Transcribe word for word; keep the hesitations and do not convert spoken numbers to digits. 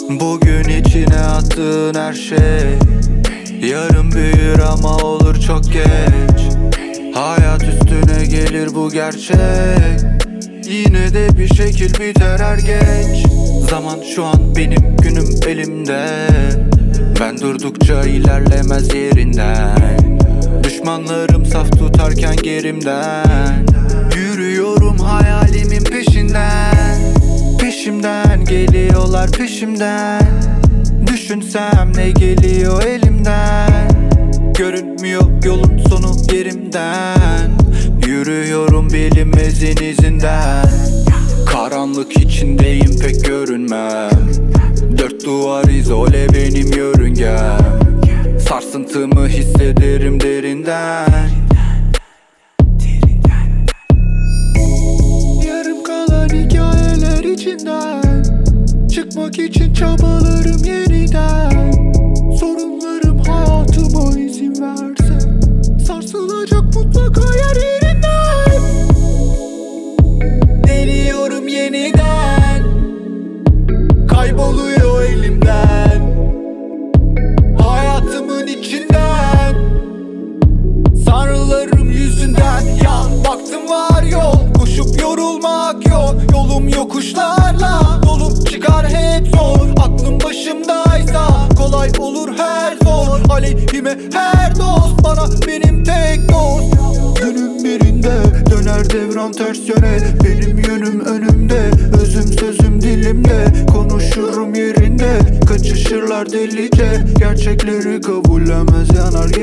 Bugün içine attığın her şey yarın büyür ama olur çok geç. Hayat üstüne gelir bu gerçek, yine de bir şekil biter er geç. Zaman şu an benim günüm elimde, ben durdukça ilerlemez yerinden. Düşmanlarım saf tutarken gerimden, yürüyorum hayalimin peşinden. Peşimden geliyorlar peşimden, düşünsem ne geliyor elimden. Görünmüyor yolun sonu yerimden, yürüyorum bilinmezin izinden. Karanlık içindeyim pek görünmem, dört duvar izole benim yörüngem. Sarsıntımı hissederim derinden. Yarım kalan hikayeler içinden çıkmak için çabalarım yeniden. Sorunlarım hayatıma izin verse sarsılacak mutlaka yer yerinden. Deniyorum yeniden, kayboluyor elimden. Hayatımın içinden, sanrılarım yüzünden. Ya baktım var yol, koşup yorulmak yok. Yolum yokuşlarla dolup çıkar hep zor. Aklım başımdaysa kolay olur her zor. Aleyhime her dost bana benim tek dost. Günün birinde döner devran ters yöne, benim yönüm önümde, özüm sözüm dilimde. Konuşurum yerinde, kaçışırlar delice, gerçekleri kabullemez yanar